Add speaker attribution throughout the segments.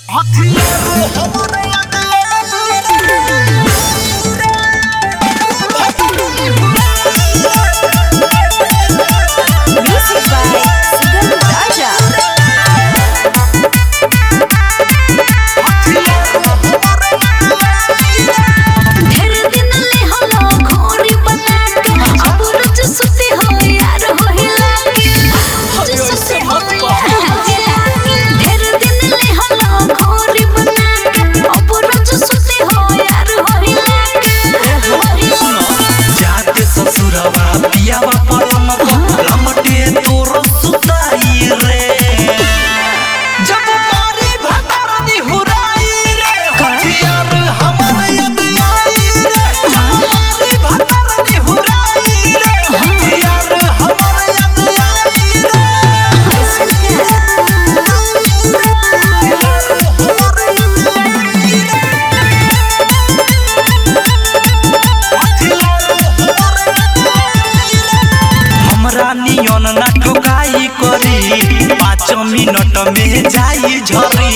Speaker 1: नियन ना ठोकाई करी 5 मिनट में जाई झरी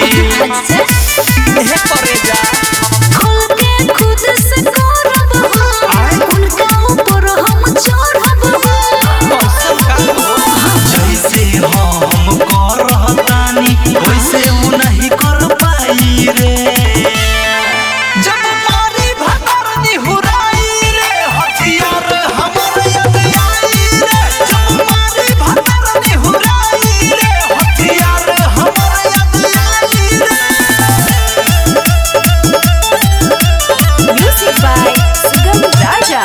Speaker 1: हे करे जा
Speaker 2: खोल के खुद से करब उनका ऊपर हम चढ़ब
Speaker 1: जैसे हम करतानी वैसे वो नहीं कर पाई रे जब मारी भतर निहुराई रे हथियार हमर याद आई रे जब मारी भतर निहुराई रे हथियार हमर याद आई रे
Speaker 2: म्यूजिक बाय सुगम राजा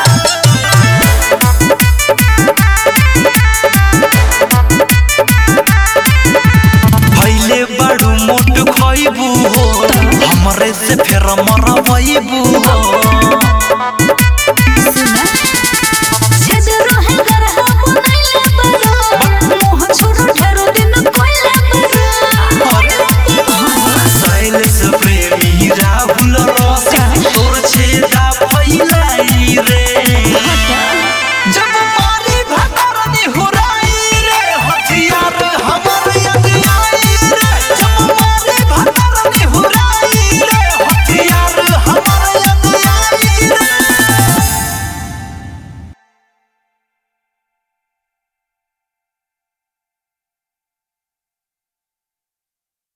Speaker 1: भइले बड़ू मोट खइबू हो हमरे से फेर मरबइबू हो